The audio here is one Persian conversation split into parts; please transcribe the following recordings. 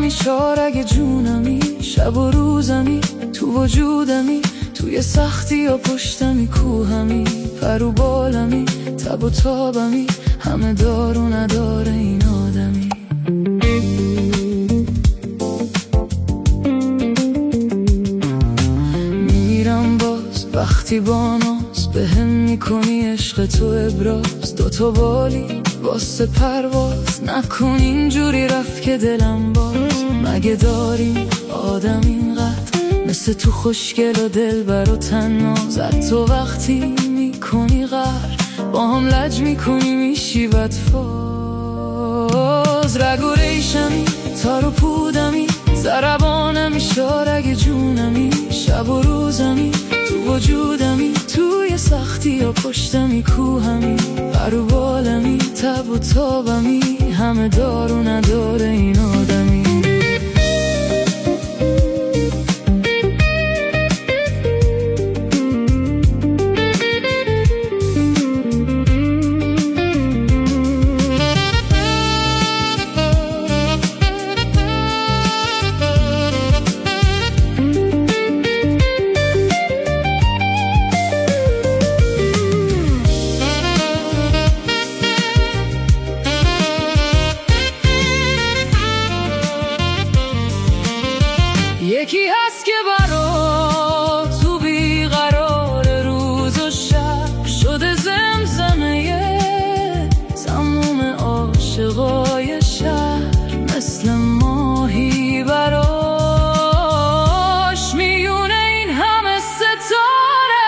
رگبانمی شارگ جونمی، شب و روزمی تو وجودمی، توی سختی و پشتمی کوهمی، پر و بالمی تب و تابمی، همه دار و نداره این آدمی. میمیرم باز وقتی با ناز به هم میکنی عشق تو ابراز، دوتا بالی واسه پرواز نکن اینجوری رفت که دلم باز. مگه داریم آدم اینقدر مثل تو خوشگل و دلبر و تنازت؟ تو وقتی میکنی غر با هم لج میکنی میشی بدفاز. رگ و ریشمی تار و پودمی، ضربانمی شارگ جونمی، شب و روزمی تو وجودمی، توی سختی یا پشتمی کوهمی، پر و بالمی تب و تابمی، همه دار و نداره این آدمی. یکی هست که برا تو بیقرار روز و شب شده زمزمه تموم عاشقای شهر، مثل ماهی براش میونه این همه ستاره.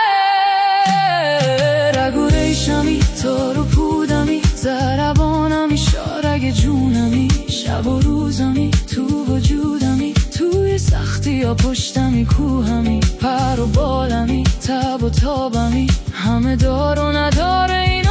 رگ و ریشمی تار و پودمی، ضربانمی شارگ جونمی، شب و روزمی تو وجودمی، توی سختی یا پشتمی کوهمی، پر و بالمی تب و تابمی، همه دار و نداره این